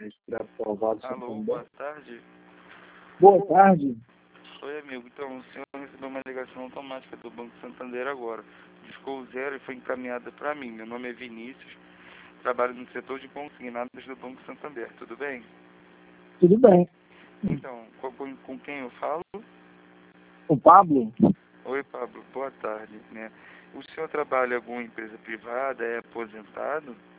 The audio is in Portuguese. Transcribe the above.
para provar o Alô, Santander. boa tarde. Boa tarde. Oi, amigo. Então, o senhor recebeu uma ligação automática do Banco Santander agora. Discou o 0 e foi encaminhada para mim. Meu nome é Vinícius, trabalho no setor de consignados do Banco Santander. Tudo bem? Tudo bem. Então, com quem eu falo? O Pablo? Oi, Pablo. Boa tarde, né? O senhor trabalha em alguma empresa privada? É aposentado?